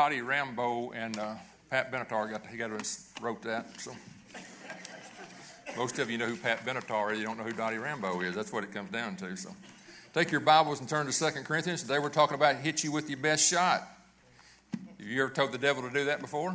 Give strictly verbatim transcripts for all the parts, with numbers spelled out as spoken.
Dottie Rambo and uh, Pat Benatar got together and wrote that. So most of you know who Pat Benatar is. You don't know who Dottie Rambo is. That's what it comes down to. So take your Bibles and turn to Second Corinthians. Today we're talking about hit you with your best shot. Have you ever told the devil to do that before?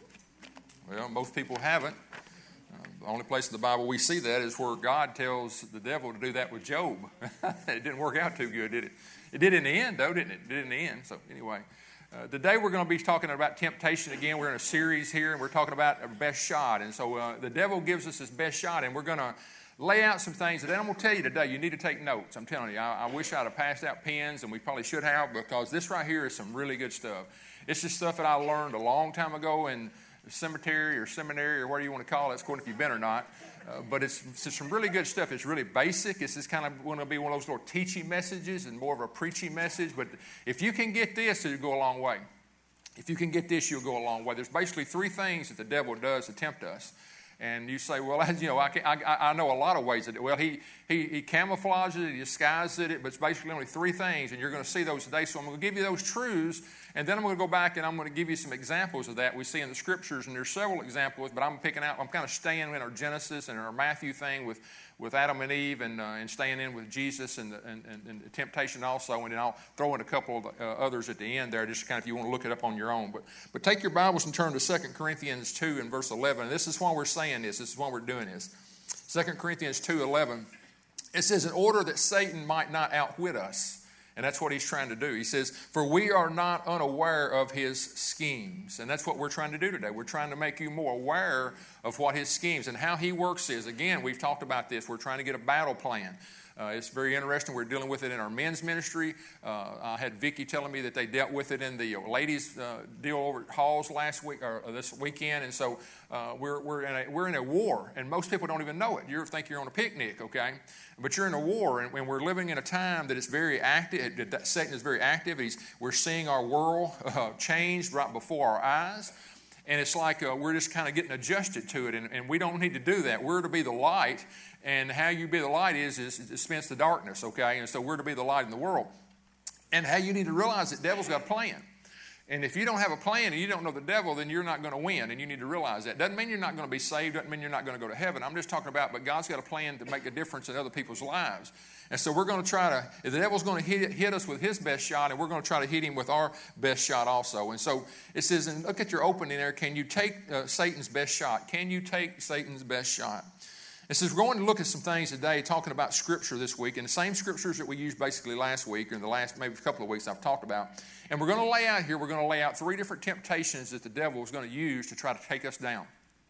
Well, most people haven't. Uh, the only place in the Bible we see that is where God tells the devil to do that with Job. It didn't work out too good, did it? It did in the end, though, didn't it? It did in the end. So anyway, uh, today we're going to be talking about temptation again. We're in a series here, and we're talking about our best shot. And so uh, the devil gives us his best shot, and we're going to lay out some things that I'm going to tell you today. You need to take notes. I'm telling you, I, I wish I'd have passed out pens, and we probably should have, because this right here is some really good stuff. It's just stuff that I learned a long time ago in the cemetery or seminary or whatever you want to call it. It's according if you've been or not. Uh, but it's, it's some really good stuff. It's really basic. It's just kind of going to be one of those little teaching messages and more of a preaching message. But if you can get this, it'll go a long way. If you can get this, you'll go a long way. There's basically three things that the devil does to tempt us. And you say, well, you know, I, can, I, I know a lot of ways that it, well, he, he, he camouflages it, he disguises it, but it's basically only three things, and you're going to see those today. So I'm going to give you those truths, and then I'm going to go back and I'm going to give you some examples of that we see in the Scriptures, and there's several examples, but I'm picking out, I'm kind of staying in our Genesis and our Matthew thing with, with Adam and Eve, and, uh, and staying in with Jesus and the, and, and, and the temptation also, and then I'll throw in a couple of uh, others at the end there, just kind of if you want to look it up on your own. But, but take your Bibles and turn to Second Corinthians two and verse eleven, and this is why we're saying this, this is why we're doing this. Second Corinthians two eleven, it says, in order that Satan might not outwit us. And that's what he's trying to do. He says, for we are not unaware of his schemes. And that's what we're trying to do today. We're trying to make you more aware of what his schemes and how he works is. Again, we've talked about this. We're trying to get a battle plan. Uh, it's very interesting. We're dealing with it in our men's ministry. Uh, I had Vicki telling me that they dealt with it in the ladies' uh, deal over at Halls last week or this weekend, and so uh, we're we're in a we're in a war, and most people don't even know it. You think you're on a picnic, okay? But you're in a war, and, and we're living in a time that is very active. That Satan is very active. He's we're seeing our world uh, changed right before our eyes. And it's like uh, we're just kind of getting adjusted to it, and, and we don't need to do that. We're to be the light, and how you be the light is, is dispense the darkness, okay? And so we're to be the light in the world. And how you need to realize that the devil's got a plan. And if you don't have a plan and you don't know the devil, then you're not going to win, and you need to realize that. Doesn't mean you're not going to be saved, doesn't mean you're not going to go to heaven. I'm just talking about, but God's got a plan to make a difference in other people's lives. And so we're going to try to, the devil's going to hit, hit us with his best shot, and we're going to try to hit him with our best shot also. And so it says, and look at your opening there, can you take uh, Satan's best shot? Can you take Satan's best shot? It says we're going to look at some things today talking about Scripture this week, and the same Scriptures that we used basically last week, or in the last maybe a couple of weeks I've talked about. And we're going to lay out here, we're going to lay out three different temptations that the devil is going to use to try to take us down.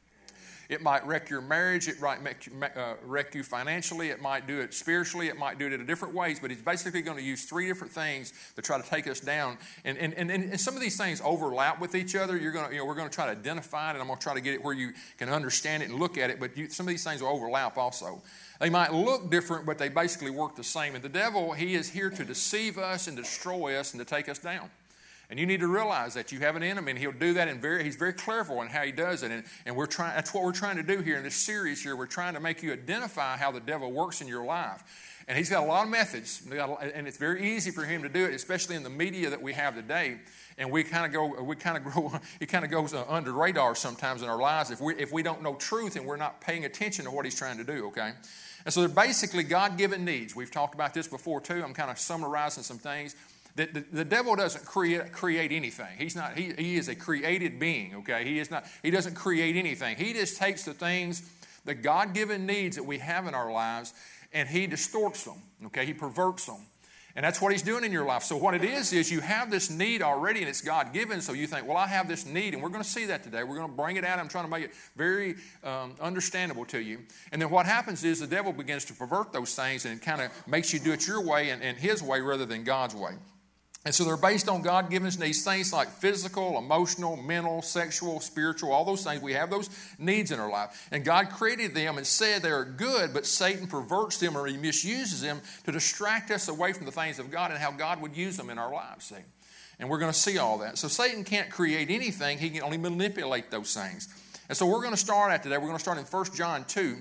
It might wreck your marriage. It might make you, uh, wreck you financially. It might do it spiritually. It might do it in different ways. But he's basically going to use three different things to try to take us down. And and, and, and some of these things overlap with each other. You're going to, you know, we're going to try to identify it, and I'm going to try to get it where you can understand it and look at it. But you, some of these things will overlap also. They might look different, but they basically work the same. And the devil, he is here to deceive us and destroy us and to take us down. And you need to realize that you have an enemy, and he'll do that, and very, he's very clever in how he does it. And, and we're trying, that's what we're trying to do here in this series here. We're trying to make you identify how the devil works in your life. And he's got a lot of methods, and it's very easy for him to do it, especially in the media that we have today. And we kind of go, we kind of grow, it kind of goes under the radar sometimes in our lives if we, if we don't know truth and we're not paying attention to what he's trying to do, okay? And so they're basically God-given needs. We've talked about this before too. I'm kind of summarizing some things. The, the, the devil doesn't create create anything. He's not. He, he is a created being. Okay. He is not. He doesn't create anything. He just takes the things, the God-given needs that we have in our lives, and he distorts them. Okay. He perverts them, and that's what he's doing in your life. So what it is is you have this need already, and it's God-given. So you think, well, I have this need, and we're going to see that today. We're going to bring it out. I'm trying to make it very um, understandable to you. And then what happens is the devil begins to pervert those things, and it kind of makes you do it your way and, and his way rather than God's way. And so they're based on God-given needs, things like physical, emotional, mental, sexual, spiritual, all those things. We have those needs in our life. And God created them and said they are good, but Satan perverts them or he misuses them to distract us away from the things of God and how God would use them in our lives. See? And we're going to see all that. So Satan can't create anything. He can only manipulate those things. And so we're going to start at today. We're going to start in First John two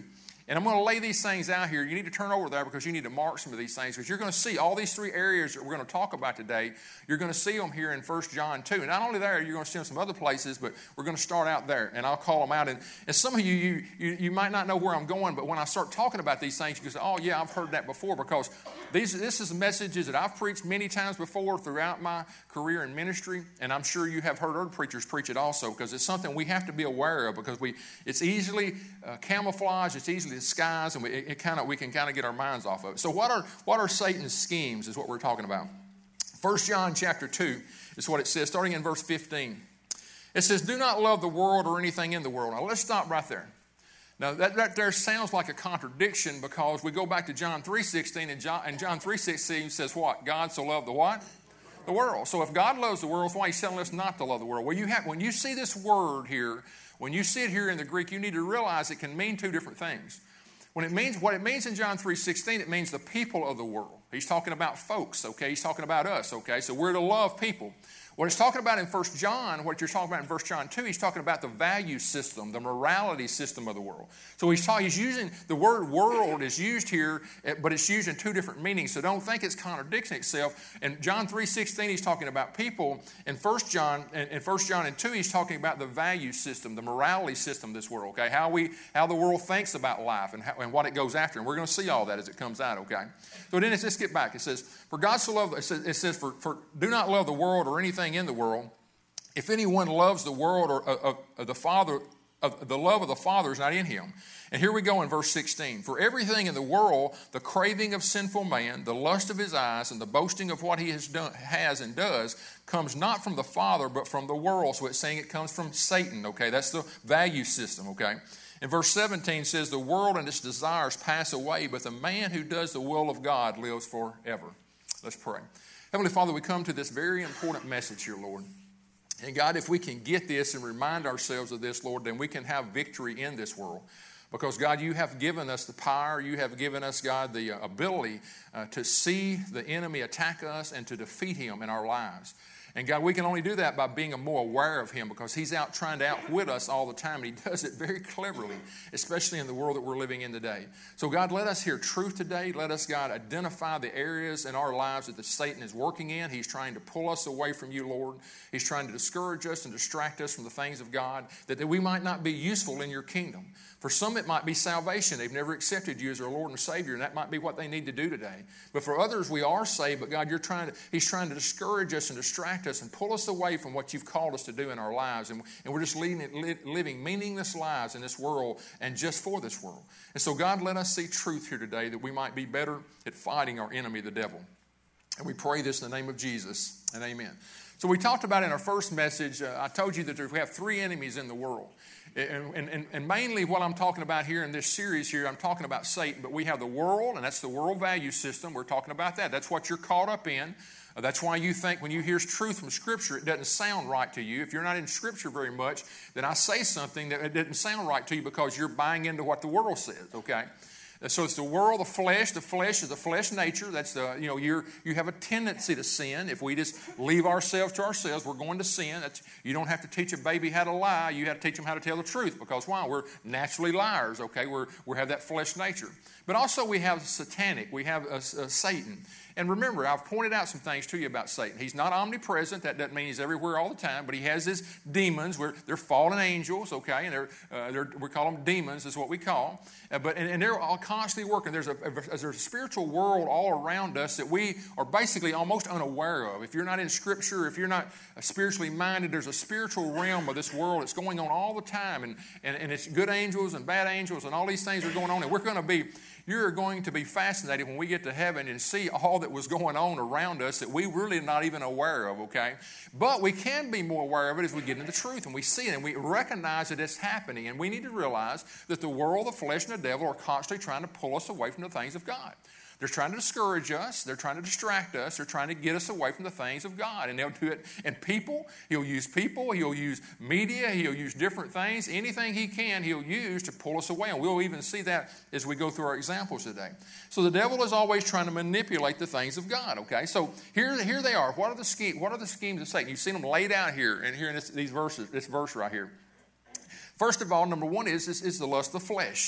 And I'm going to lay these things out here. You need to turn over there because you need to mark some of these things because you're going to see all these three areas that we're going to talk about today. You're going to see them here in First John two. And not only there, you're going to see them some other places, but we're going to start out there. And I'll call them out. And, and some of you, you, you, you might not know where I'm going, but when I start talking about these things, you can say, oh, yeah, I've heard that before because these, this is messages that I've preached many times before throughout my career in ministry. And I'm sure you have heard other preachers preach it also because it's something we have to be aware of because we it's easily uh, camouflaged, it's easily disguised, and we, it, it kinda, we can kind of get our minds off of it. So what are, what are Satan's schemes is what we're talking about. First John chapter two is what it says, starting in verse fifteen. It says, do not love the world or anything in the world. Now let's stop right there. Now that, that there sounds like a contradiction because we go back to John three sixteen, and John, and John three sixteen says what? God so loved the what? The world. So if God loves the world, that's why he's telling us not to love the world. Well, you have, when you see this word here, when you see it here in the Greek, you need to realize it can mean two different things. When it means what it means in John three sixteen, it means the people of the world. He's talking about folks, okay? He's talking about us, okay? So we're to love people. What he's talking about in First John, what you're talking about in First John two, he's talking about the value system, the morality system of the world. So he's, talking, he's using, the word world is used here, but it's used in two different meanings. So don't think it's contradicting itself. In John three sixteen, he's talking about people. In First John, in First John and two, he's talking about the value system, the morality system of this world, okay? How we, how the world thinks about life and, how, and what it goes after. And we're going to see all that as it comes out, okay? So then let's get back. It says, for God so loved, it says, it says for, for do not love the world or anything in the world. If anyone loves the world or uh, uh, the Father, uh, the love of the Father is not in him. And here we go in verse sixteen. For everything in the world, the craving of sinful man, the lust of his eyes, and the boasting of what he has done, has and does, comes not from the Father, but from the world. So it's saying it comes from Satan, okay? That's the value system, okay? And verse seventeen says, the world and its desires pass away, but the man who does the will of God lives forever. Let's pray. Heavenly Father, we come to this very important message here, Lord. And God, if we can get this and remind ourselves of this, Lord, then we can have victory in this world. Because, God, you have given us the power, you have given us, God, the ability uh, to see the enemy attack us and to defeat him in our lives. And God, we can only do that by being more aware of him because he's out trying to outwit us all the time. And he does it very cleverly, especially in the world that we're living in today. So God, let us hear truth today. Let us, God, identify the areas in our lives that the Satan is working in. He's trying to pull us away from you, Lord. He's trying to discourage us and distract us from the things of God, that, that we might not be useful in your kingdom. For some, it might be salvation. They've never accepted you as their Lord and Savior, and that might be what they need to do today. But for others, we are saved, but God, you're trying to, he's trying to discourage us and distract us and pull us away from what you've called us to do in our lives. And, and we're just leading, living meaningless lives in this world and just for this world. And so, God, let us see truth here today that we might be better at fighting our enemy, the devil. And we pray this in the name of Jesus, and amen. So we talked about in our first message, uh, I told you that we have three enemies in the world. And, and, and mainly what I'm talking about here in this series here, I'm talking about Satan. But we have the world, and that's the world value system. We're talking about that. That's what you're caught up in. Uh, that's why you think when you hear truth from Scripture, it doesn't sound right to you. If you're not in Scripture very much, then I say something that it doesn't sound right to you because you're buying into what the world says, okay? So it's the world, the flesh. The flesh is the flesh nature. That's the, you know, you're, you have a tendency to sin. If we just leave ourselves to ourselves, we're going to sin. That's, you don't have to teach a baby how to lie. You have to teach them how to tell the truth because why? We're naturally liars, okay? We're, we have that flesh nature. But also we have satanic. We have a, a Satan. And remember, I've pointed out some things to you about Satan. He's not omnipresent. That doesn't mean he's everywhere all the time. But he has his demons. We're, they're fallen angels, okay? And they're, uh, they're, we call them demons is what we call them. Uh, but, and, and they're all constantly working. There's a, a, there's a spiritual world all around us that we are basically almost unaware of. If you're not in Scripture, if you're not spiritually minded, there's a spiritual realm of this world that's going on all the time. And, and, and it's good angels and bad angels and all these things are going on. And we're going to be... You're going to be fascinated when we get to heaven and see all that was going on around us that we really not even aware of, okay? But we can be more aware of it as we get into the truth and we see it and we recognize that it's happening. And we need to realize that the world, the flesh, and the devil are constantly trying to pull us away from the things of God. They're trying to discourage us. They're trying to distract us. They're trying to get us away from the things of God. And they'll do it. And people, he'll use people. He'll use media. He'll use different things. Anything he can, he'll use to pull us away. And we'll even see that as we go through our examples today. So the devil is always trying to manipulate the things of God, okay? So here, here they are. What are the schemes? What are the schemes of Satan? You've seen them laid out here and here in this, these verses, this verse right here. First of all, number one is, is, is the lust of the flesh.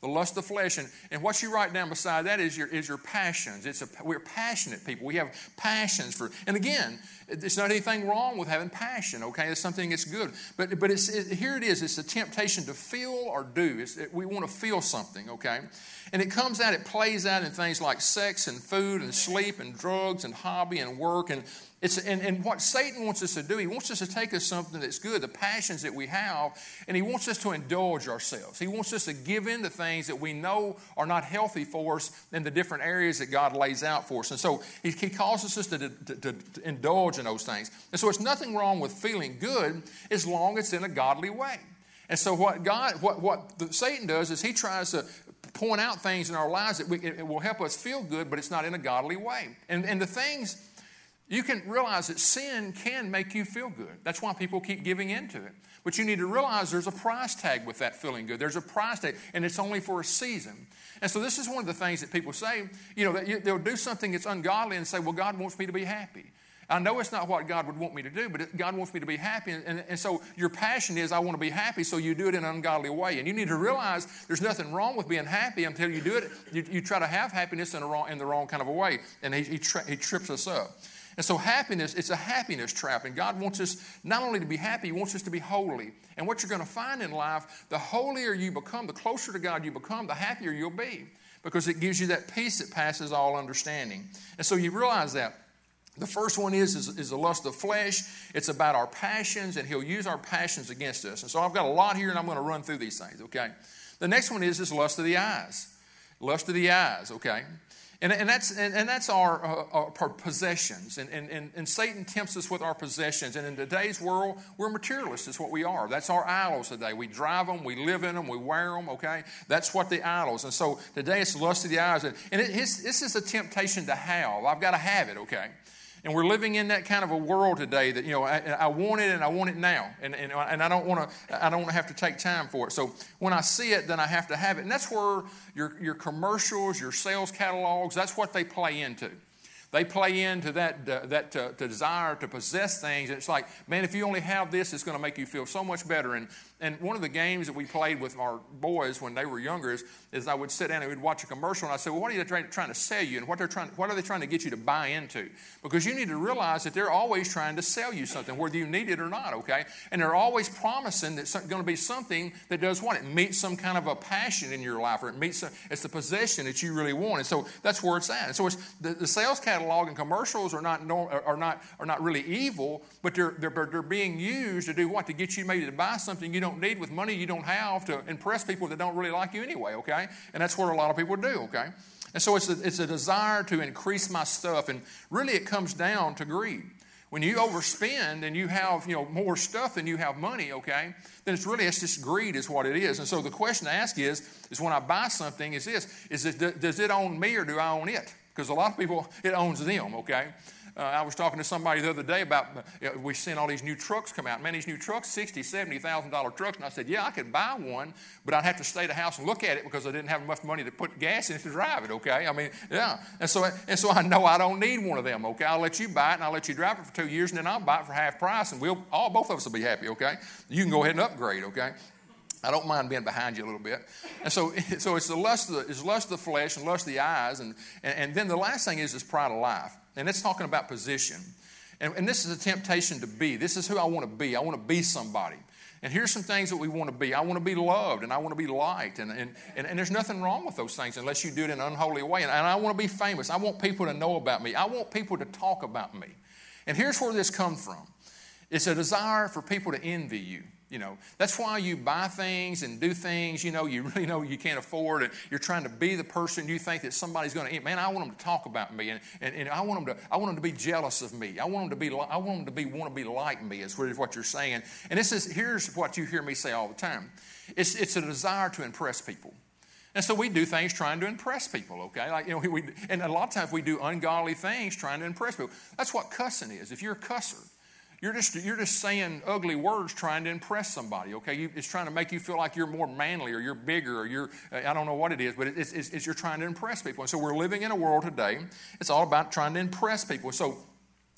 The lust of the flesh. And, and what you write down beside that is your, is your passions. It's a, we're passionate people. We have passions for, and again, it's not anything wrong with having passion, okay? It's something that's good. But, but it's, it, here it is. It's a temptation to feel or do. It's, it, we want to feel something, okay? And it comes out, it plays out in things like sex and food and sleep and drugs and hobby and work. And It's, and, and what Satan wants us to do, he wants us to take us something that's good, the passions that we have, and he wants us to indulge ourselves. He wants us to give in to things that we know are not healthy for us in the different areas that God lays out for us. And so he, he causes us to, to, to, to indulge in those things. And so it's nothing wrong with feeling good as long as it's in a godly way. And so what God, what, what the, Satan does is he tries to point out things in our lives that we, it will help us feel good, but it's not in a godly way. And, and the things... You can realize that sin can make you feel good. That's why people keep giving into it. But you need to realize there's a price tag with that feeling good. There's a price tag, and it's only for a season. And so this is one of the things that people say, you know, that you, they'll do something that's ungodly and say, well, God wants me to be happy. I know it's not what God would want me to do, but it, God wants me to be happy. And, and, and so your passion is, I want to be happy, so you do it in an ungodly way. And you need to realize there's nothing wrong with being happy until you do it. You, you try to have happiness in, a wrong, in the wrong kind of a way, and he, he, tri- he trips us up. And so happiness, it's a happiness trap. And God wants us not only to be happy, he wants us to be holy. And what you're going to find in life, the holier you become, the closer to God you become, the happier you'll be. Because it gives you that peace that passes all understanding. And so you realize that. The first one is, is, is the lust of the flesh. It's about our passions, and he'll use our passions against us. And so I've got a lot here, and I'm going to run through these things, okay? The next one is, is lust of the eyes. Lust of the eyes, okay? And, and that's and, and that's our, uh, our possessions. And, and, and, and Satan tempts us with our possessions. And in today's world, we're materialists is what we are. That's our idols today. We drive them, we live in them, we wear them, okay? That's what the idols. And so today it's lust of the eyes. And, and it, it's, this is a temptation to have. I've got to have it, okay? And we're living in that kind of a world today that, you know, I, I want it and I want it now. And, and, and I don't want to I don't have to take time for it. So when I see it, then I have to have it. And that's where your, your commercials, your sales catalogs, that's what they play into. They play into that uh, that uh, desire to possess things. It's like, man, if you only have this, it's going to make you feel so much better. And and one of the games that we played with our boys when they were younger is, is I would sit down and we'd watch a commercial, and I'd say, well, what are they trying, trying to sell you, and what they're trying, what are they trying to get you to buy into? Because you need to realize that they're always trying to sell you something, whether you need it or not, okay? And they're always promising that it's going to be something that does what? It meets some kind of a passion in your life, or it meets a, it's the possession that you really want. And so that's where it's at. And so it's the, the sales catalog and commercials are not are not are not really evil, but they're they're they're being used to do what? To get you maybe to buy something you don't need with money you don't have, to impress people that don't really like you anyway, okay? And that's what a lot of people do, okay? And so it's a, it's a desire to increase my stuff, and really it comes down to greed. When you overspend and you have, you know, more stuff than you have money, okay, then it's really, it's just greed is what it is. And so the question to ask is, is when I buy something, is this, is it, does it own me or do I own it? Because a lot of people, it owns them, okay? Uh, I was talking to somebody the other day about, uh, we've seen all these new trucks come out. Man, these new trucks, sixty thousand dollars, seventy thousand dollars trucks. And I said, yeah, I could buy one, but I'd have to stay at the house and look at it because I didn't have enough money to put gas in it to drive it, okay? I mean, yeah. And so, and so I know I don't need one of them, okay? I'll let you buy it, and I'll let you drive it for two years, and then I'll buy it for half price, and we'll, all both of us will be happy, okay? You can go ahead and upgrade, okay? I don't mind being behind you a little bit. And so, so it's the lust of the, it's lust of the flesh and lust of the eyes. And, and, and then the last thing is this pride of life. And it's talking about position. And, and this is a temptation to be. This is who I want to be. I want to be somebody. And here's some things that we want to be. I want to be loved, and I want to be liked. And, and, and, and there's nothing wrong with those things unless you do it in an unholy way. And, and I want to be famous. I want people to know about me. I want people to talk about me. And here's where this comes from. It's a desire for people to envy you. You know, that's why you buy things and do things, you know, you really know you can't afford it. You're trying to be the person you think that somebody's going to eat. Man, I want them to talk about me, and, and, and I want them to I want them to be jealous of me. I want them to be I want them to be want to be like me is really what you're saying. And this is here's what you hear me say all the time. It's it's a desire to impress people. And so we do things trying to impress people, okay? Like, you know, we, we and a lot of times we do ungodly things trying to impress people. That's what cussing is. If you're a cusser, You're just you're just saying ugly words trying to impress somebody, okay? You, it's trying to make you feel like you're more manly or you're bigger or you're, I don't know what it is, but it's, it's, it's you're trying to impress people. And so we're living in a world today, it's all about trying to impress people. So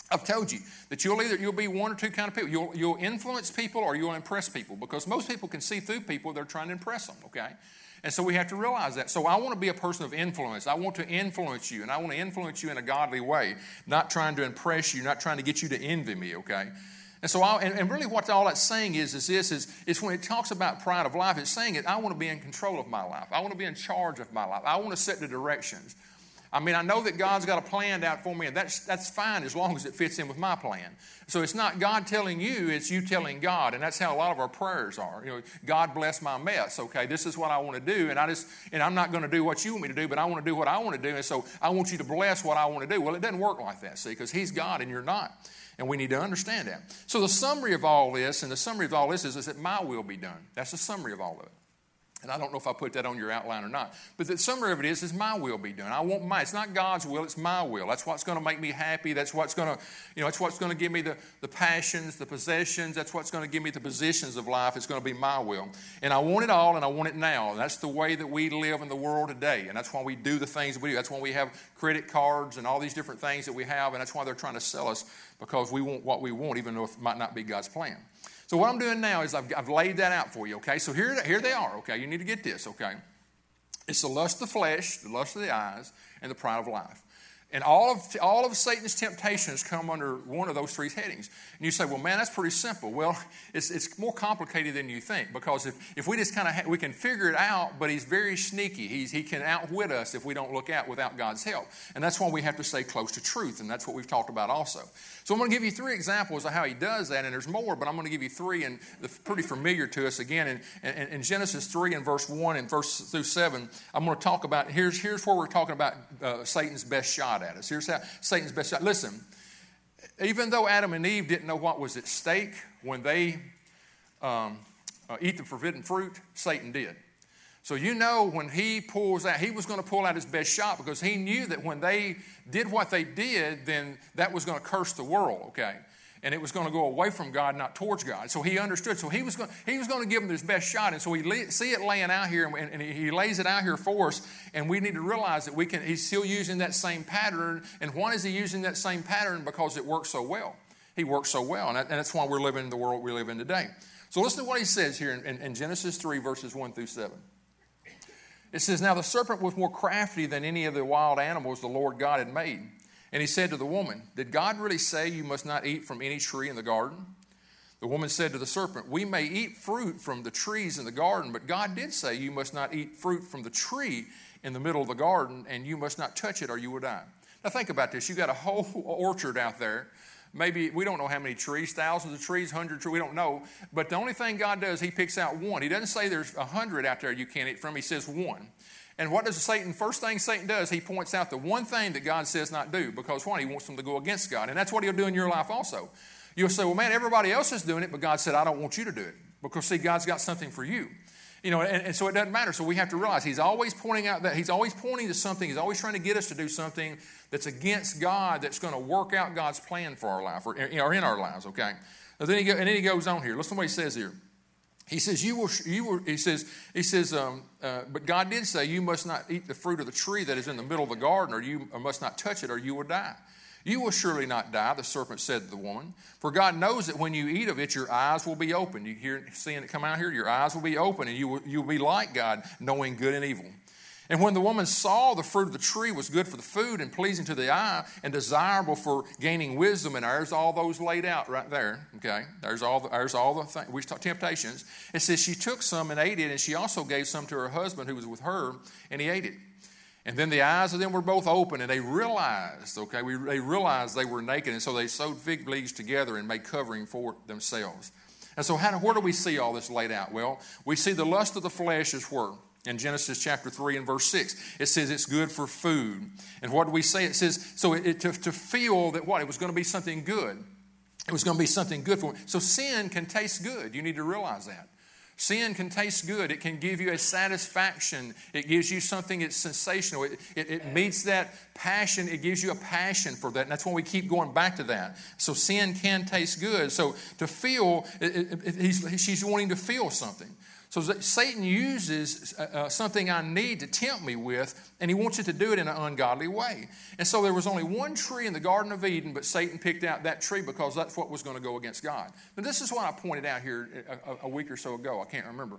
I've told you that you'll either, you'll be one or two kind of people. You'll, you'll influence people or you'll impress people, because most people can see through people. They're trying to impress them, okay? And so we have to realize that. So I want to be a person of influence. I want to influence you, and I want to influence you in a godly way, not trying to impress you, not trying to get you to envy me, okay? And so, I, and, and really what all that's saying is, is this, is, is when it talks about pride of life, it's saying it, I want to be in control of my life. I want to be in charge of my life. I want to set the directions. I mean, I know that God's got a plan out for me, and that's that's fine as long as it fits in with my plan. So it's not God telling you, it's you telling God, and that's how a lot of our prayers are. You know, God bless my mess. Okay, this is what I want to do, and I just and I'm not going to do what you want me to do, but I want to do what I want to do, and so I want you to bless what I want to do. Well, it doesn't work like that, see, because He's God and you're not, and we need to understand that. So the summary of all this, and the summary of all this is, is that my will be done. That's the summary of all of it. And I don't know if I put that on your outline or not. But the summary of it is, is my will be done. I want my, it's not God's will, it's my will. That's what's going to make me happy. That's what's going to, you know, that's what's going to give me the, the passions, the possessions. That's what's going to give me the positions of life. It's going to be my will. And I want it all, and I want it now. And that's the way that we live in the world today. And that's why we do the things that we do. That's why we have credit cards and all these different things that we have. And that's why they're trying to sell us, because we want what we want, even though it might not be God's plan. So what I'm doing now is I've, I've laid that out for you, okay? So here, here they are, okay? You need to get this, okay? It's the lust of the flesh, the lust of the eyes, and the pride of life. And all of, all of Satan's temptations come under one of those three headings. And you say, well, man, that's pretty simple. Well, it's, it's more complicated than you think, because if, if we just kind of, ha- we can figure it out, but he's very sneaky. He's, he can outwit us if we don't look out without God's help. And that's why we have to stay close to truth, and that's what we've talked about also. So I'm going to give you three examples of how he does that, and there's more, but I'm going to give you three, and they're pretty familiar to us. Again, in, in, in Genesis three and verse one and verse through seven, I'm going to talk about, here's, here's where we're talking about uh, Satan's best shot at us. Here's how Satan's best shot. Listen, even though Adam and Eve didn't know what was at stake when they um, uh, eat the forbidden fruit, Satan did. So you know when he pulls out, he was going to pull out his best shot, because he knew that when they did what they did, then that was going to curse the world, okay? And it was going to go away from God, not towards God. So he understood. So he was going, he was going to give them his best shot. And so we lay, see it laying out here, and, and he lays it out here for us. And we need to realize that we can. He's still using that same pattern. And why is he using that same pattern? Because it works so well. He works so well. And, that, and that's why we're living in the world we live in today. So listen to what he says here in, in, in Genesis three, verses one through seven. It says, now the serpent was more crafty than any of the wild animals the Lord God had made. And he said to the woman, did God really say you must not eat from any tree in the garden? The woman said to the serpent, we may eat fruit from the trees in the garden, but God did say you must not eat fruit from the tree in the middle of the garden, and you must not touch it or you will die. Now think about this. You've got a whole orchard out there. Maybe, we don't know how many trees, thousands of trees, hundreds of trees, we don't know. But the only thing God does, he picks out one. He doesn't say there's a hundred out there you can't eat from. He says one. And what does Satan, first thing Satan does, he points out the one thing that God says not do. Because one, he wants them to go against God. And that's what he'll do in your life also. You'll say, well, man, everybody else is doing it, but God said, I don't want you to do it. Because, see, God's got something for you. You know, and, and so it doesn't matter. So we have to realize he's always pointing out that he's always pointing to something. He's always trying to get us to do something that's against God, that's going to work out God's plan for our life, or, or in our lives, okay? And then, he go, and then he goes on here. Listen to what he says here. He says, you will, you will, he says, he says, um, uh, but God did say you must not eat the fruit of the tree that is in the middle of the garden, or you or must not touch it, or you will die. You will surely not die, the serpent said to the woman. For God knows that when you eat of it, your eyes will be open. You hear seeing it come out here? Your eyes will be open, and you will, you will be like God, knowing good and evil. And when the woman saw the fruit of the tree was good for the food and pleasing to the eye and desirable for gaining wisdom, and there's all those laid out right there, okay? There's all the, there's all the things, we talk temptations. It says she took some and ate it, and she also gave some to her husband who was with her, and he ate it. And then the eyes of them were both open, and they realized, okay, we, they realized they were naked, and so they sewed fig leaves together and made covering for themselves. And so how, where do we see all this laid out? Well, we see the lust of the flesh is where? In Genesis chapter three and verse six, it says it's good for food. And what do we say? It says, so it, it, to, to feel that what? It was going to be something good. It was going to be something good for it. So sin can taste good. You need to realize that. Sin can taste good. It can give you a satisfaction. It gives you something that's sensational. It, it, it meets that passion. It gives you a passion for that. And that's why we keep going back to that. So sin can taste good. So to feel, it, it, it, he's, she's wanting to feel something. So Satan uses uh, something I need to tempt me with, and he wants it to do it in an ungodly way. And so there was only one tree in the Garden of Eden, but Satan picked out that tree because that's what was going to go against God. Now, this is what I pointed out here a, a week or so ago. I can't remember.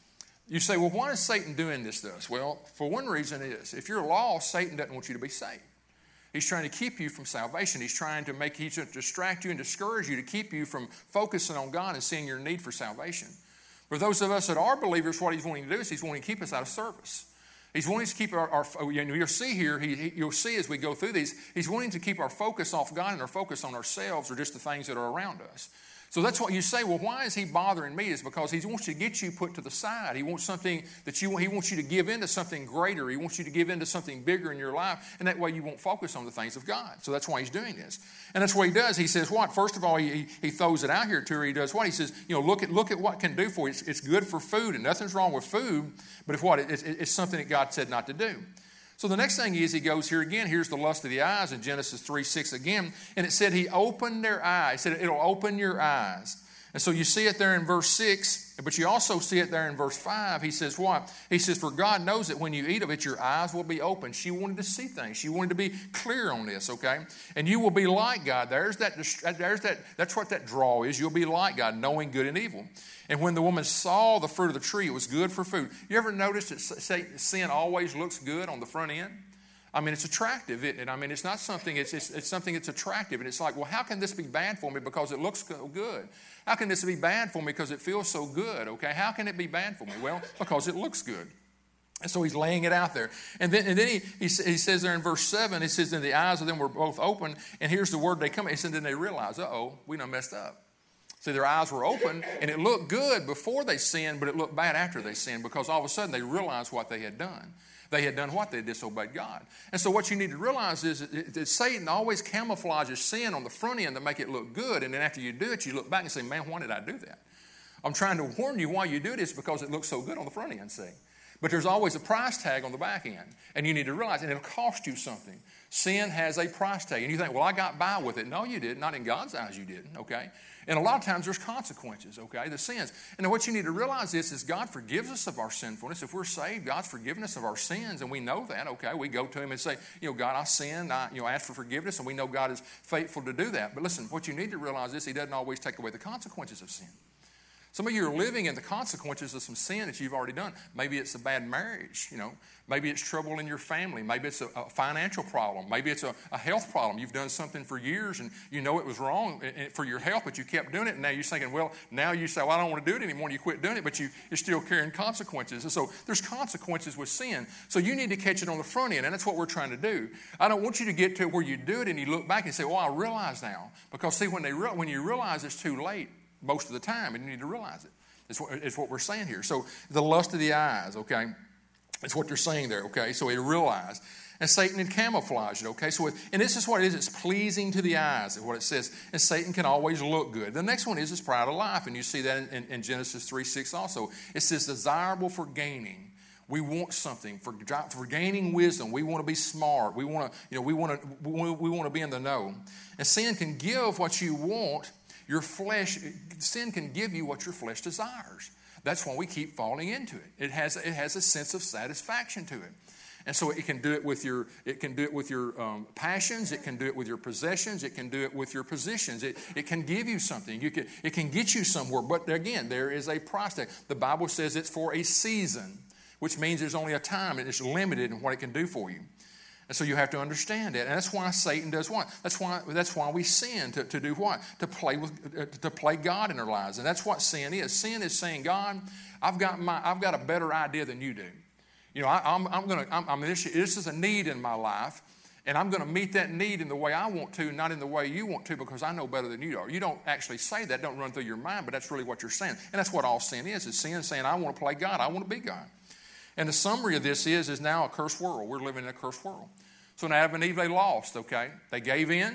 You say, well, why is Satan doing this to us? Well, for one reason is, if you're lost, Satan doesn't want you to be saved. He's trying to keep you from salvation. He's trying to make, he's to distract you and discourage you to keep you from focusing on God and seeing your need for salvation. For those of us that are believers, what he's wanting to do is he's wanting to keep us out of service. He's wanting to keep our, our you know, you'll see here, he, he, you'll see as we go through these, he's wanting to keep our focus off God and our focus on ourselves or just the things that are around us. So that's what you say, well, why is he bothering me? Is because he wants to get you put to the side. He wants something that you, he wants you to give into something greater. He wants you to give into something bigger in your life, and that way you won't focus on the things of God. So that's why he's doing this. And that's what he does. He says what? First of all, he, he throws it out here to her. He does what? He says, you know, look at look at what it can do for you. It's, it's good for food, and nothing's wrong with food, but if what? It, it's, it's something that God said not to do. So the next thing is he goes here again. Here's the lust of the eyes in Genesis three six again. And it said he opened their eyes. He said it'll open your eyes. And so you see it there in verse six, but you also see it there in verse five. He says what? He says, for God knows that when you eat of it, your eyes will be open. She wanted to see things. She wanted to be clear on this, okay? And you will be like God. There's that, there's that, that's what that draw is. You'll be like God, knowing good and evil. And when the woman saw the fruit of the tree, it was good for food. You ever notice that sin always looks good on the front end? I mean, it's attractive, isn't it? I mean, it's not something, it's, it's, it's something that's attractive. And it's like, well, how can this be bad for me because it looks so good? How can this be bad for me because it feels so good, okay? How can it be bad for me? Well, because it looks good. And so he's laying it out there. And then, and then he, he, he says there in verse seven, he says, then the eyes of them were both open. And here's the word they come, he said, then they realize, uh-oh, we done messed up. See, their eyes were open, and it looked good before they sinned, but it looked bad after they sinned because all of a sudden they realized what they had done. They had done what? They had disobeyed God. And so what you need to realize is that Satan always camouflages sin on the front end to make it look good. And then after you do it, you look back and say, man, why did I do that? I'm trying to warn you why you do this because it looks so good on the front end, see. But there's always a price tag on the back end. And you need to realize, and it'll cost you something. Sin has a price tag. And you think, well, I got by with it. No, you didn't. Not in God's eyes you didn't, okay? And a lot of times there's consequences, okay, the sins. And what you need to realize is, is God forgives us of our sinfulness. If we're saved, God's forgiven us of our sins, and we know that, okay. We go to him and say, you know, God, I sinned. I, you know, ask for forgiveness, and we know God is faithful to do that. But listen, what you need to realize is he doesn't always take away the consequences of sin. Some of you are living in the consequences of some sin that you've already done. Maybe it's a bad marriage, you know. Maybe it's trouble in your family. Maybe it's a, a financial problem. Maybe it's a, a health problem. You've done something for years and you know it was wrong for your health, but you kept doing it. And now you're thinking, well, now you say, well, I don't want to do it anymore. And you quit doing it, but you, you're still carrying consequences. And so there's consequences with sin. So you need to catch it on the front end, and that's what we're trying to do. I don't want you to get to where you do it and you look back and say, well, I realize now. Because see, when, they re- when you realize it's too late, most of the time, and you need to realize it. It's what, it's what we're saying here. So the lust of the eyes, okay? It's what they're saying there, okay? So he realized. And Satan had camouflaged it, okay? So, it, and this is what it is. It's pleasing to the eyes, is what it says. And Satan can always look good. The next one is his pride of life. And you see that in, in, in Genesis three six also. It says desirable for gaining. We want something for, for gaining wisdom. We want to be smart. We want to, you know, we want to, we, we want to be in the know. And sin can give what you want. Your flesh, sin can give you what your flesh desires. That's why we keep falling into it. It has, it has a sense of satisfaction to it. And so it can do it with your, it can do it with your um, passions. It can do it with your possessions. It can do it with your positions. It, it can give you something. You can, it can get you somewhere. But again, there is a price tag. The Bible says it's for a season, which means there's only a time and it's limited in what it can do for you. And so you have to understand that. And that's why Satan does what? That's why that's why we sin, to, to do what? To play with uh, to play God in our lives. And that's what sin is. Sin is saying, God, I've got my I've got a better idea than you do. You know, I, I'm I'm gonna I'm, I'm this, this is a need in my life, and I'm gonna meet that need in the way I want to, not in the way you want to, because I know better than you are. You don't actually say that, don't run through your mind, but that's really what you're saying. And that's what all sin is. It's sin saying, I want to play God, I want to be God. And the summary of this is, is now a cursed world. We're living in a cursed world. So now Adam and Eve, they lost, okay? They gave in.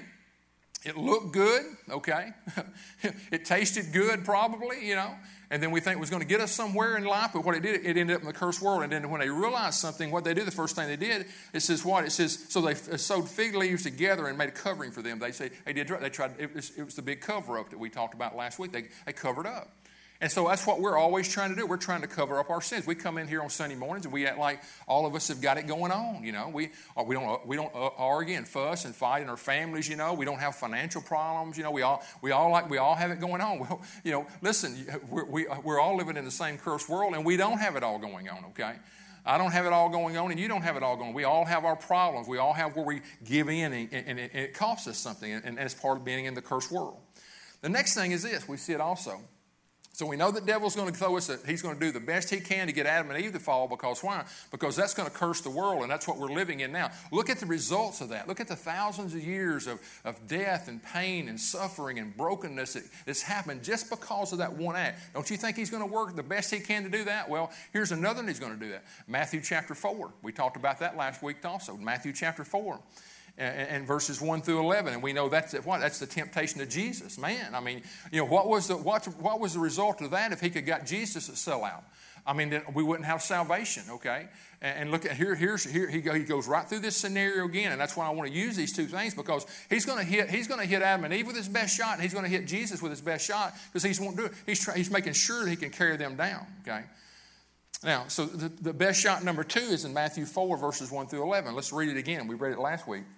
It looked good, okay? It tasted good probably, you know. And then we think it was going to get us somewhere in life, but what it did, it ended up in the cursed world. And then when they realized something, what they did, the first thing they did, it says what? It says, so they sewed fig leaves together and made a covering for them. They say, they did, they tried, it was, it was the big cover-up that we talked about last week. They, they covered up. And so that's what we're always trying to do. We're trying to cover up our sins. We come in here on Sunday mornings and we act like all of us have got it going on. You know, we we don't we don't argue and fuss and fight in our families. You know, we don't have financial problems. You know, we all we all like we all have it going on. Well, you know, listen, we're we, we're all living in the same cursed world, and we don't have it all going on. Okay, I don't have it all going on, and you don't have it all going on. We all have our problems. We all have where we give in, and, and, it, and it costs us something, and, and it's part of being in the cursed world. The next thing is this: we see it also. So we know the devil's going to throw us, a, he's going to do the best he can to get Adam and Eve to fall, because why? Because that's going to curse the world, and that's what we're living in now. Look at the results of that. Look at the thousands of years of, of death and pain and suffering and brokenness that, that's happened just because of that one act. Don't you think he's going to work the best he can to do that? Well, here's another one he's going to do that. Matthew chapter four. We talked about that last week also. Matthew chapter four. And verses one through eleven, and we know that's what that's the temptation of Jesus. Man, I mean, you know, what was the what what was the result of that if he could got Jesus to sell out? I mean, then we wouldn't have salvation. Okay, and look at here. Here's here he, go, he goes right through this scenario again, and that's why I want to use these two things, because he's going to hit he's going to hit Adam and Eve with his best shot, and he's going to hit Jesus with his best shot, because he's won't do it. He's try, he's making sure that he can carry them down. Okay. Now, so the, the best shot number two is in Matthew four verses one through eleven. Let's read it again. We read it last week.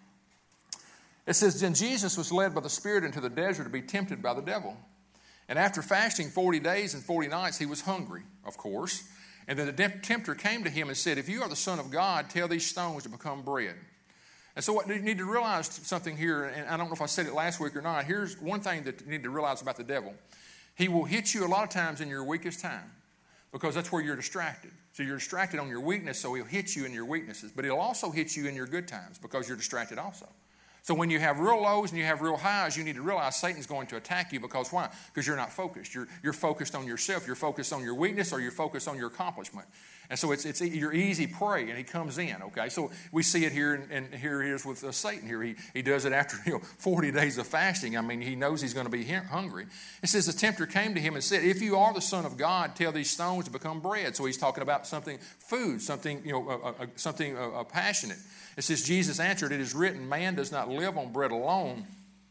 It says, "Then Jesus was led by the Spirit into the desert to be tempted by the devil. And after fasting forty days and forty nights, he was hungry, of course. And then the tempter came to him and said, 'If you are the Son of God, tell these stones to become bread.'" And so what you need to realize something here, and I don't know if I said it last week or not. Here's one thing that you need to realize about the devil. He will hit you a lot of times in your weakest time, because that's where you're distracted. So you're distracted on your weakness, so he'll hit you in your weaknesses. But he'll also hit you in your good times, because you're distracted also. So when you have real lows and you have real highs, you need to realize Satan's going to attack you, because why? Because you're not focused. You're, you're focused on yourself. You're focused on your weakness, or you're focused on your accomplishment. And so it's, it's you're easy prey, and he comes in, okay? So we see it here, and, and here it is with uh, Satan here. He, he does it after you know, forty days of fasting. I mean, he knows he's going to be hungry. It says the tempter came to him and said, "If you are the Son of God, tell these stones to become bread." So he's talking about something, food, something, you know, uh, uh, something uh, uh, passionate. It says, Jesus answered, "It is written, man does not live on bread alone,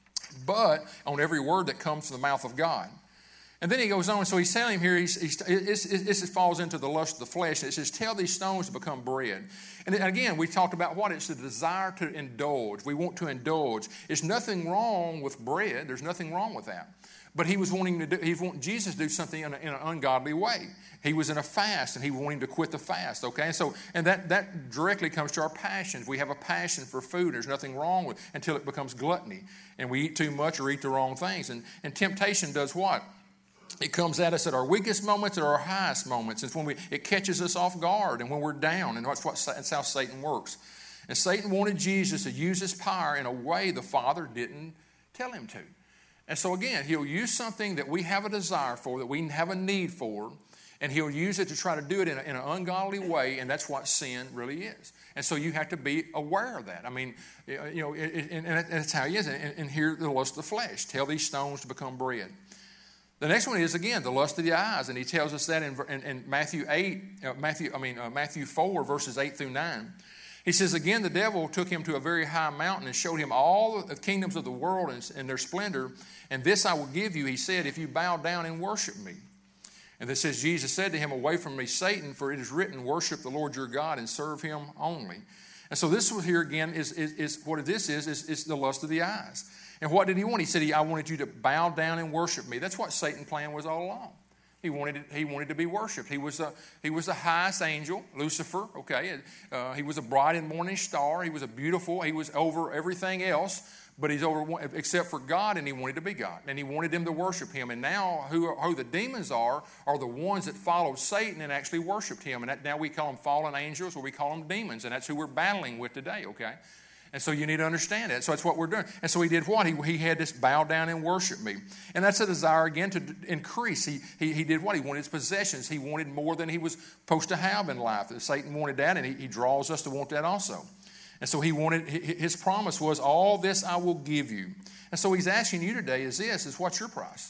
but on every word that comes from the mouth of God." And then he goes on, so he's telling him here, he's, he's, it's, it's, it falls into the lust of the flesh. It says, "Tell these stones to become bread." And again, we talked about what? It's the desire to indulge. We want to indulge. There's nothing wrong with bread. There's nothing wrong with that. But he was wanting to do, he wanted Jesus to do something in, a, in an ungodly way. He was in a fast, and he wanted him to quit the fast, okay? And so, and that, that directly comes to our passions. We have a passion for food. There's nothing wrong with it until it becomes gluttony, and we eat too much or eat the wrong things. And, and temptation does what? It comes at us at our weakest moments, at our highest moments. It's when we, it catches us off guard and when we're down, and that's, what, that's how Satan works. And Satan wanted Jesus to use his power in a way the Father didn't tell him to. And so again, he'll use something that we have a desire for, that we have a need for, and he'll use it to try to do it in, a, in an ungodly way, and that's what sin really is. And so you have to be aware of that. I mean, you know, it, it, and that's how he is. And, and here, the lust of the flesh. Tell these stones to become bread. The next one is, again, the lust of the eyes, and he tells us that in, in, in Matthew eight, uh, Matthew, I mean uh, Matthew four, verses eight through nine. He says, "Again, the devil took him to a very high mountain and showed him all the kingdoms of the world and, and their splendor. And this I will give you, he said, if you bow down and worship me." And this says, Jesus said to him, "Away from me, Satan, for it is written, worship the Lord your God and serve him only." And so this one here again is, is, is what this is, is, is the lust of the eyes. And what did he want? He said, I wanted you to bow down and worship me. That's what Satan's plan was all along. He wanted, he wanted to be worshipped. He was, a, he was the highest angel, Lucifer, okay? Uh, he was a bright and morning star. He was a beautiful, he was over everything else, but he's over except for God, and he wanted to be God. And he wanted them to worship him. And now who, who the demons are, are the ones that followed Satan and actually worshiped him. And that, now we call them fallen angels, or we call them demons. And that's who we're battling with today, okay? And so you need to understand that. So that's what we're doing. And so he did what? He, he had this bow down and worship me. And that's a desire, again, to increase. He, he, he did what? He wanted his possessions. He wanted more than he was supposed to have in life. Satan wanted that, and he, he draws us to want that also. And so he wanted, his promise was, all this I will give you. And so he's asking you today is this, is what's your price?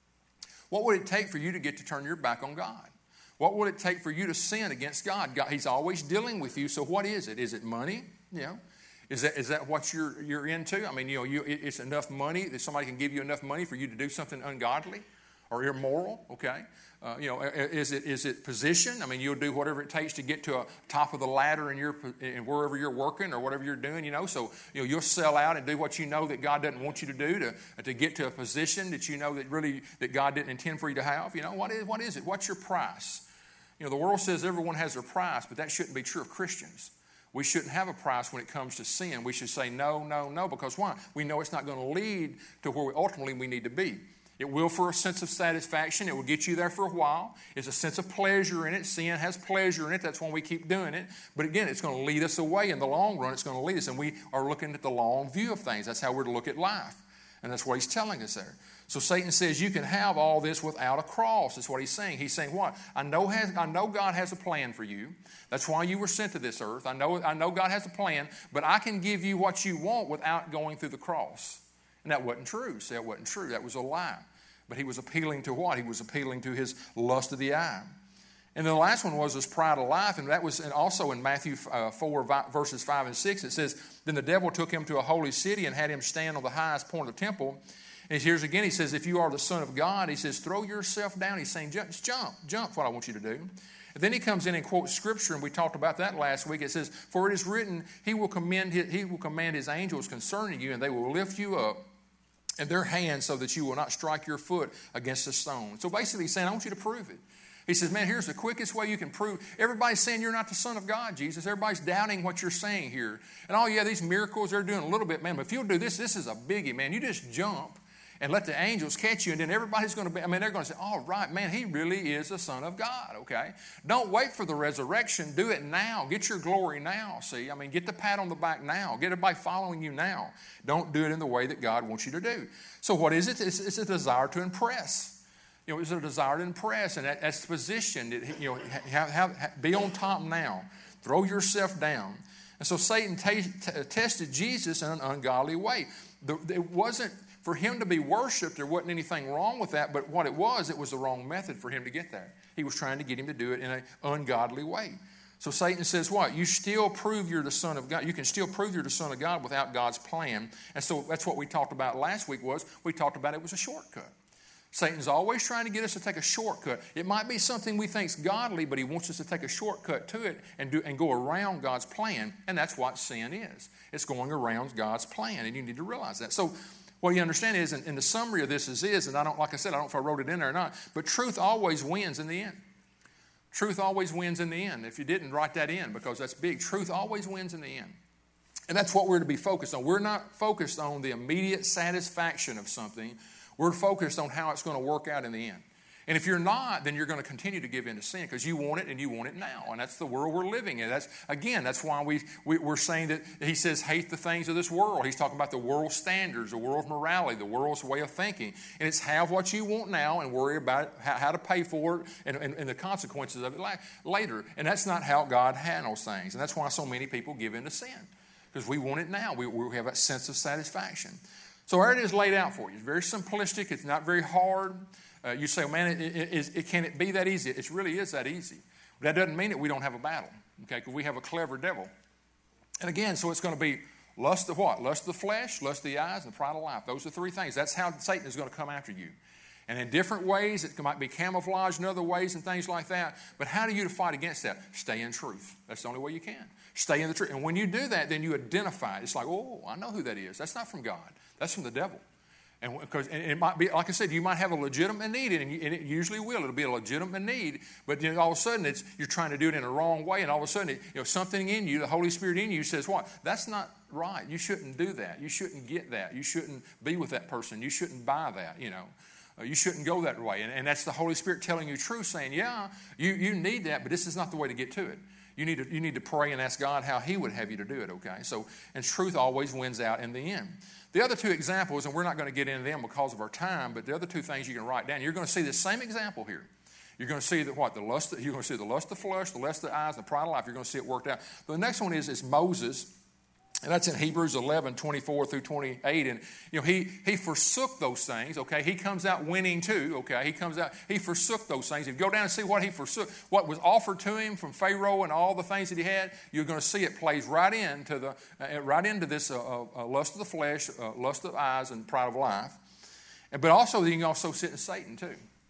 What would it take for you to get to turn your back on God? What would it take for you to sin against God? God, he's always dealing with you. So what is it? Is it money? You know? Is that is that what you're you're into? I mean, you know, you, it's enough money that somebody can give you enough money for you to do something ungodly. or immoral, okay? Uh, you know, is it is it position? I mean, you'll do whatever it takes to get to a top of the ladder in your in wherever you're working or whatever you're doing. You know, so you know you'll sell out and do what you know that God doesn't want you to do to to get to a position that you know that really that God didn't intend for you to have. You know, what is what is it? What's your price? You know, the world says everyone has their price, but that shouldn't be true of Christians. We shouldn't have a price when it comes to sin. We should say no, no, no, because why? We know it's not going to lead to where we ultimately we need to be. It will for a sense of satisfaction. It will get you there for a while. It's a sense of pleasure in it. Sin has pleasure in it. That's why we keep doing it. But again, it's going to lead us away in the long run. It's going to lead us. And we are looking at the long view of things. That's how we're to look at life. And that's what he's telling us there. So Satan says you can have all this without a cross. That's what he's saying. He's saying what? I know, has, I know God has a plan for you. That's why you were sent to this earth. I know, I know God has a plan. But I can give you what you want without going through the cross. And that wasn't true. See, that wasn't true. That was a lie. But he was appealing to what? He was appealing to his lust of the eye. And then the last one was his pride of life. And that was and also in Matthew uh, four, verses five and six. It says, then the devil took him to a holy city and had him stand on the highest point of the temple. And here's again, he says, if you are the Son of God, he says, throw yourself down. He's saying, jump, jump, jump, what I want you to do. And then he comes in and quotes Scripture, and we talked about that last week. It says, for it is written, he will commend his, he will command his angels concerning you, and they will lift you up in their hands so that you will not strike your foot against a stone. So basically he's saying, I want you to prove it. He says, man, here's the quickest way you can prove. Everybody's saying you're not the Son of God, Jesus. Everybody's doubting what you're saying here. And oh, yeah, these miracles, they're doing a little bit, man. But if you'll do this, this is a biggie, man. You just jump and let the angels catch you, and then everybody's going to be, I mean, they're going to say, all right, man, he really is the Son of God, okay? Don't wait for the resurrection. Do it now. Get your glory now, see? I mean, get the pat on the back now. Get everybody following you now. Don't do it in the way that God wants you to do. So what is it? It's, it's a desire to impress. You know, it's a desire to impress, and that, that's the position. It, you know, have, have, have, be on top now. Throw yourself down. And so Satan t- t- tested Jesus in an ungodly way. The, it wasn't for him to be worshipped. There wasn't anything wrong with that, but what it was, it was the wrong method for him to get there. He was trying to get him to do it in an ungodly way. So Satan says what? You still prove you're the Son of God. You can still prove you're the Son of God without God's plan. And so that's what we talked about last week was, we talked about it was a shortcut. Satan's always trying to get us to take a shortcut. It might be something we think is godly, but he wants us to take a shortcut to it and do and go around God's plan. And that's what sin is. It's going around God's plan, and you need to realize that. So what you understand is, and, and the summary of this is, is, and I don't, like I said, I don't know if I wrote it in there or not, but truth always wins in the end. Truth always wins in the end. If you didn't write that in, because that's big, truth always wins in the end. And that's what we're to be focused on. We're not focused on the immediate satisfaction of something. We're focused on how it's going to work out in the end. And if you're not, then you're going to continue to give in to sin because you want it and you want it now. And that's the world we're living in. That's, again, that's why we, we, we're saying that he says hate the things of this world. He's talking about the world's standards, the world's morality, the world's way of thinking. And it's have what you want now and worry about it, how, how to pay for it and, and, and the consequences of it later. And that's not how God handles things. And that's why so many people give in to sin because we want it now. We, we have that sense of satisfaction. So there it is laid out for you. It's very simplistic. It's not very hard. Uh, you say, man, it, it, it, it, can it be that easy? It really is that easy. But that doesn't mean that we don't have a battle, okay, because we have a clever devil. And again, so it's going to be lust of what? Lust of the flesh, lust of the eyes, and the pride of life. Those are three things. That's how Satan is going to come after you. And in different ways, it might be camouflaged in other ways and things like that. But how do you fight against that? Stay in truth. That's the only way you can. Stay in the truth. And when you do that, then you identify it. It's like, oh, I know who that is. That's not from God. That's from the devil. And because and it might be, like I said, you might have a legitimate need, and, you, and it usually will. It'll be a legitimate need, but then all of a sudden, it's you're trying to do it in a wrong way, and all of a sudden, it, you know, something in you, the Holy Spirit in you, says, "What? That's not right. You shouldn't do that. You shouldn't get that. You shouldn't be with that person. You shouldn't buy that. You know, uh, you shouldn't go that way." And, and that's the Holy Spirit telling you truth, saying, "Yeah, you you need that, but this is not the way to get to it." You need to, you need to pray and ask God how He would have you to do it, okay? So, and truth always wins out in the end. The other two examples, and we're not going to get into them because of our time, but the other two things you can write down, you're going to see the same example here. You're going to see that what? The lust, you're going to see the lust of the flesh, the lust of the eyes, the pride of life. You're going to see it worked out. But the next one is, is Moses. And that's in Hebrews eleven, twenty-four through twenty-eight. And, you know, he, he forsook those things, okay? He comes out winning too, okay? He comes out, he forsook those things. If you go down and see what he forsook, what was offered to him from Pharaoh and all the things that he had, you're going to see it plays right into the uh, right into this uh, uh, lust of the flesh, uh, lust of the eyes, and pride of life. But also, you can also sit in Satan too.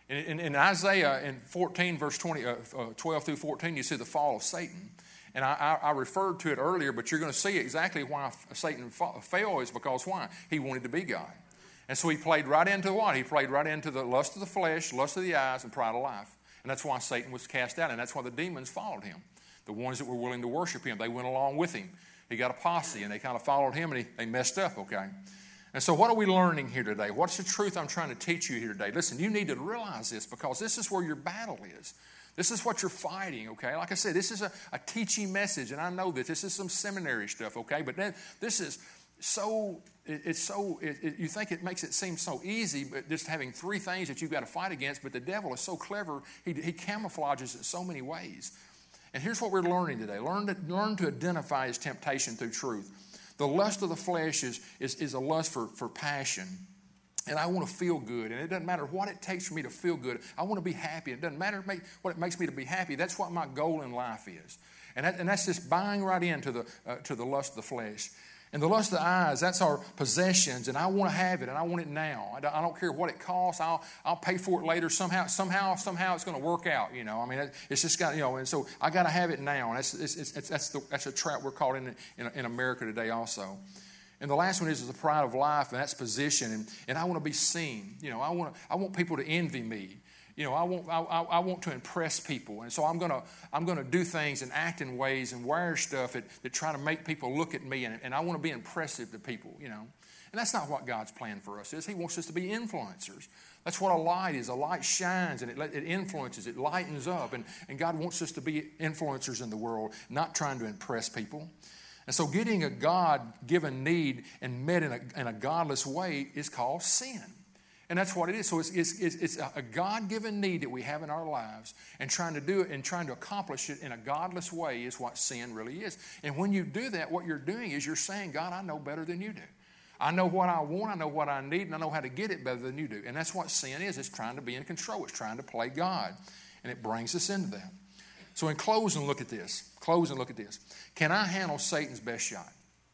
In, in, in Isaiah in fourteen, verse twenty, uh, uh, twelve through fourteen, you see the fall of Satan. And I, I, I referred to it earlier, but you're going to see exactly why Satan fell is because why? He wanted to be God. And so he played right into what? He played right into the lust of the flesh, lust of the eyes, and pride of life. And that's why Satan was cast out, and that's why the demons followed him. The ones that were willing to worship him, they went along with him. He got a posse, and they kind of followed him, and he, they messed up, okay? And so what are we learning here today? What's the truth I'm trying to teach you here today? Listen, you need to realize this because this is where your battle is. This is what you're fighting, okay? Like I said, this is a, a teaching message, and I know that this is some seminary stuff, okay? But then this is so, it, it's so, it, it, you think it makes it seem so easy, but just having three things that you've got to fight against, but the devil is so clever, he, he camouflages it so many ways. And here's what we're learning today. Learn to, learn to identify his temptation through truth. The lust of the flesh is, is, is a lust for, for passion. And I want to feel good. And it doesn't matter what it takes for me to feel good. I want to be happy. It doesn't matter what it makes me to be happy. That's what my goal in life is. And, that, and that's just buying right into the, uh, to the lust of the flesh. And the lust of the eyes, that's our possessions, and I want to have it, and I want it now. I don't, I don't care what it costs. I'll I'll pay for it later. Somehow, somehow, somehow, it's going to work out. You know, I mean, it's just got you know, and so I got to have it now. And that's it's, it's, that's the, that's a trap we're caught in, in in America today also. And the last one is, is the pride of life, and that's position. And, and I want to be seen. You know, I want I want people to envy me. You know, I want I, I want to impress people, and so I'm gonna I'm gonna do things and act in ways and wear stuff that, that try to make people look at me, and, and I want to be impressive to people. You know, and that's not what God's plan for us is. He wants us to be influencers. That's what a light is. A light shines and it it influences, it lightens up, and, and God wants us to be influencers in the world, not trying to impress people. And so, getting a God-given need and met in a in a godless way is called sin. And that's what it is. So it's, it's, it's a God-given need that we have in our lives, and trying to do it and trying to accomplish it in a godless way is what sin really is. And when you do that, what you're doing is you're saying, God, I know better than you do. I know what I want, I know what I need, and I know how to get it better than you do. And that's what sin is. It's trying to be in control. It's trying to play God. And it brings us into that. So in closing, look at this. Closing, look at this. Can I handle Satan's best shot?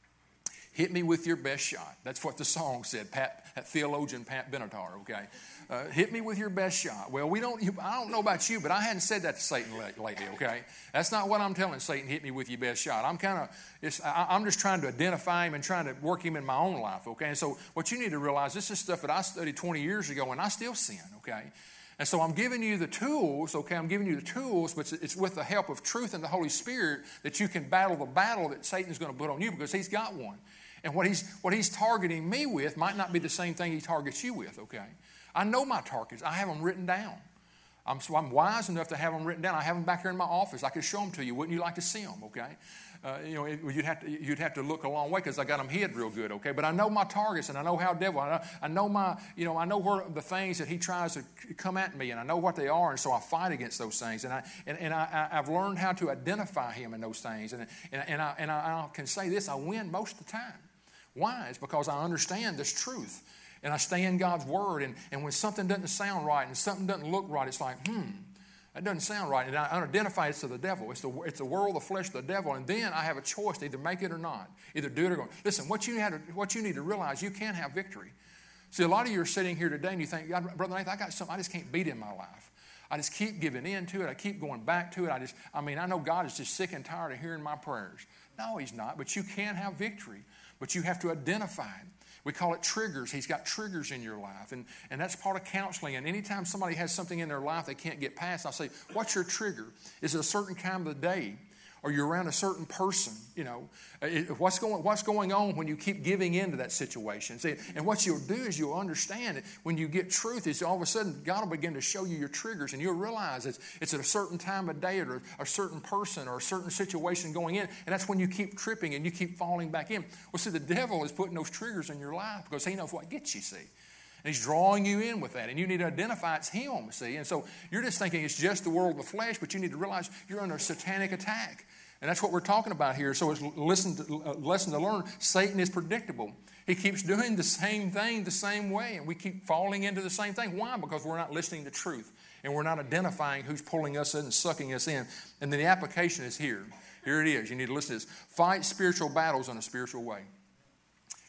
Hit me with your best shot. That's what the song said, Pat, that theologian Pat Benatar, okay? Uh, hit me with your best shot. Well, we don't. I don't know about you, but I hadn't said that to Satan lately, okay? That's not what I'm telling Satan, hit me with your best shot. I'm kind of, I'm just trying to identify him and trying to work him in my own life, okay? And so what you need to realize, this is stuff that I studied twenty years ago, and I still sin, okay? And so I'm giving you the tools, okay? I'm giving you the tools, but it's with the help of truth and the Holy Spirit that you can battle the battle that Satan's going to put on you, because he's got one. And what he's what he's targeting me with might not be the same thing he targets you with, okay? I know my targets. I have them written down. I'm, so I'm wise enough to have them written down. I have them back here in my office. I could show them to you. Wouldn't you like to see them, okay? Uh, you know, it, you'd have to you'd have to look a long way because I got them hid real good, okay? But I know my targets, and I know how devil. I know, I know my you know I know where the things that he tries to come at me, and I know what they are, and so I fight against those things. And I and, and I, I've learned how to identify him in those things, and and, and I and I, I can say this: I win most of the time. Why? It's because I understand this truth. And I stay in God's Word. And, and when something doesn't sound right and something doesn't look right, it's like, hmm, that doesn't sound right. And I identify it to the devil. It's the, it's the world, the flesh, the devil. And then I have a choice to either make it or not. Either do it or go. Listen, what you, have to, what you need to realize, you can have victory. See, a lot of you are sitting here today and you think, God, Brother Nathan, I got something I just can't beat in my life. I just keep giving in to it. I keep going back to it. I just, I mean, I know God is just sick and tired of hearing my prayers. No, He's not. But you can have victory. But you have to identify it. We call it triggers. He's got triggers in your life. And, and that's part of counseling. And anytime somebody has something in their life they can't get past, I'll say, what's your trigger? Is it a certain time of the day? Or you're around a certain person, you know. What's going, what's going on when you keep giving into that situation? See, and what you'll do is you'll understand it. When you get truth, is all of a sudden God will begin to show you your triggers, and you'll realize it's, it's at a certain time of day or a certain person or a certain situation going in, and that's when you keep tripping and you keep falling back in. Well, see, the devil is putting those triggers in your life because he knows what gets you, see. And he's drawing you in with that. And you need to identify it's him, see. And so you're just thinking it's just the world of the flesh, but you need to realize you're under a satanic attack. And that's what we're talking about here. So it's listen to, uh, lesson to learn. Satan is predictable. He keeps doing the same thing the same way. And we keep falling into the same thing. Why? Because we're not listening to truth. And we're not identifying who's pulling us in and sucking us in. And then the application is here. Here it is. You need to listen to this. Fight spiritual battles in a spiritual way.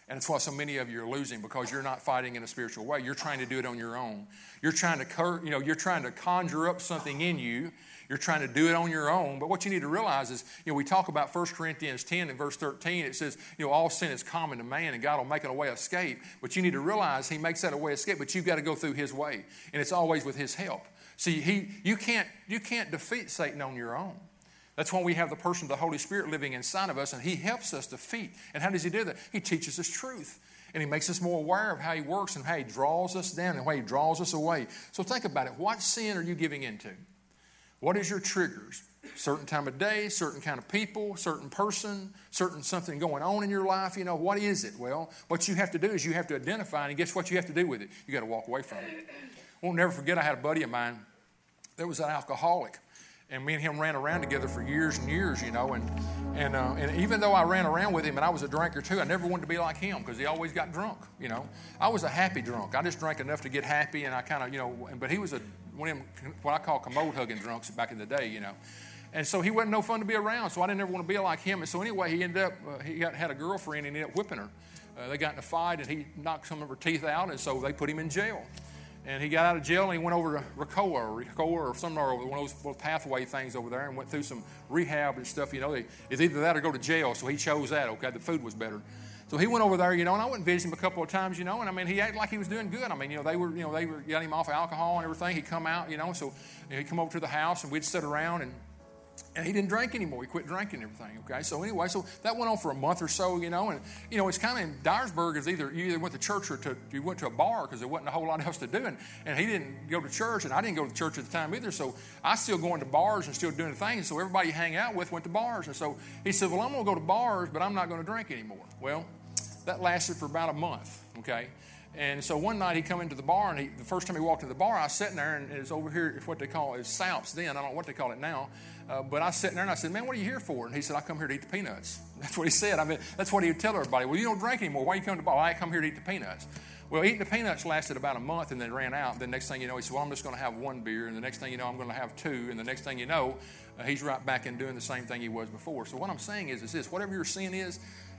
And it's why so many of you are losing, because you're not fighting in a spiritual way. You're trying to do it on your own. You're trying to, you know, you're trying to conjure up something in you. You're trying to do it on your own. But what you need to realize is, you know, we talk about First Corinthians ten and verse thirteen. It says, you know, all sin is common to man and God will make it a way of escape. But you need to realize he makes that a way of escape, but you've got to go through his way. And it's always with his help. See, he, you can't, you can't defeat Satan on your own. That's why we have the person of the Holy Spirit living inside of us, and he helps us defeat. And how does he do that? He teaches us truth. And he makes us more aware of how he works and how he draws us down and how he draws us away. So think about it. What sin are you giving into? What is your triggers? Certain time of day, certain kind of people, certain person, certain something going on in your life. You know, what is it? Well, what you have to do is you have to identify it, and guess what you have to do with it? You got to walk away from it. I won't never forget, I had a buddy of mine that was an alcoholic. And me and him ran around together for years and years, you know. And and uh, and even though I ran around with him and I was a drinker too, I never wanted to be like him because he always got drunk, you know. I was a happy drunk. I just drank enough to get happy, and I kind of, you know. But he was a one of them what I call commode hugging drunks back in the day, you know. And so he wasn't no fun to be around. So I didn't ever want to be like him. And so anyway, he ended up uh, he got had a girlfriend and he ended up whipping her. Uh, they got in a fight and he knocked some of her teeth out, and so they put him in jail. And he got out of jail and he went over to Ricola or Ricola or somewhere over one of those little pathway things over there and went through some rehab and stuff. You know, it's either that or go to jail. So he chose that. Okay, the food was better. So he went over there, you know, and I went and visited him a couple of times, you know, and I mean, he acted like he was doing good. I mean, you know, they were, you know, they were got him off of alcohol and everything. He'd come out, you know, so you know, he'd come over to the house and we'd sit around and. And he didn't drink anymore. He quit drinking and everything, okay? So anyway, so that went on for a month or so, you know. And, you know, it's kind of in Dyersburg is either you either went to church or to, you went to a bar because there wasn't a whole lot else to do. And, and he didn't go to church, and I didn't go to church at the time either. So I still going to bars and still doing the things. So everybody you hang out with went to bars. And so he said, well, I'm going to go to bars, but I'm not going to drink anymore. Well, that lasted for about a month, okay? And so one night he come into the bar, and he, the first time he walked into the bar, I was sitting there, and it's over here, it's what they call, it's Salps then, I don't know what they call it now. Uh, but I was sitting there, and I said, man, what are you here for? And he said, I come here to eat the peanuts. That's what he said. I mean, that's what he would tell everybody. Well, you don't drink anymore. Why you come to the bar? Well, I come here to eat the peanuts. Well, eating the peanuts lasted about a month, and then ran out. Then next thing you know, he said, well, I'm just going to have one beer. And the next thing you know, I'm going to have two. And the next thing you know, uh, he's right back in doing the same thing he was before. So what I'm saying is, is this, whatever your sin is,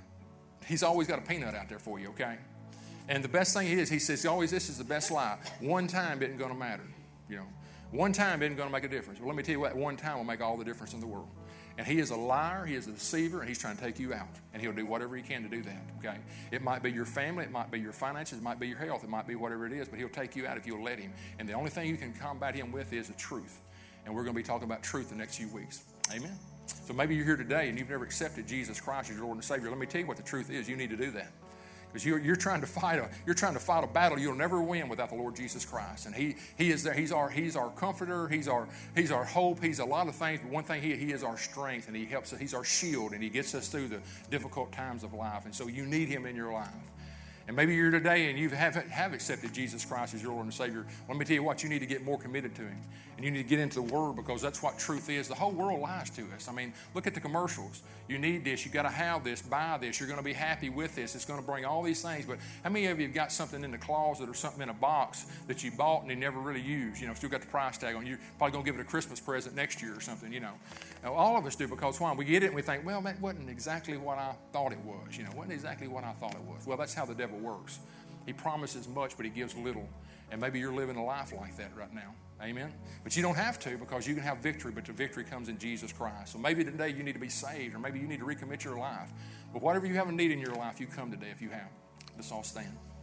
he's always got a peanut out there for you, okay? And the best thing is, he says, always, this is the best lie. One time isn't going to matter, you know. One time isn't going to make a difference. Well, let me tell you what, one time will make all the difference in the world. And he is a liar, he is a deceiver, and he's trying to take you out. And he'll do whatever he can to do that, okay? It might be your family, it might be your finances, it might be your health, it might be whatever it is, but he'll take you out if you'll let him. And the only thing you can combat him with is the truth. And we're going to be talking about truth the next few weeks. Amen? So maybe you're here today and you've never accepted Jesus Christ as your Lord and Savior. Let me tell you what the truth is. You need to do that. Because you're, you're trying to fight a you're trying to fight a battle you'll never win without the Lord Jesus Christ. And He He is there. He's our He's our comforter. He's our He's our hope. He's a lot of things. But one thing He He is our strength, and He helps us. He's our shield, and He gets us through the difficult times of life. And so you need Him in your life. And maybe you're today and you have, have accepted Jesus Christ as your Lord and Savior. Let me tell you what, you need to get more committed to Him. And you need to get into the Word, because that's what truth is. The whole world lies to us. I mean, look at the commercials. You need this. You've got to have this. Buy this. You're going to be happy with this. It's going to bring all these things. But how many of you have got something in the closet or something in a box that you bought and you never really used? You know, still got the price tag on. You're probably going to give it a Christmas present next year or something, you know. Now, all of us do, because why? We get it and we think, well, that wasn't exactly what I thought it was. You know, wasn't exactly what I thought it was. Well, that's how the devil works. He promises much, but he gives little. And maybe you're living a life like that right now. Amen? But you don't have to, because you can have victory, but the victory comes in Jesus Christ. So maybe today you need to be saved, or maybe you need to recommit your life. But whatever you have a need in your life, you come today if you have. Let's all stand.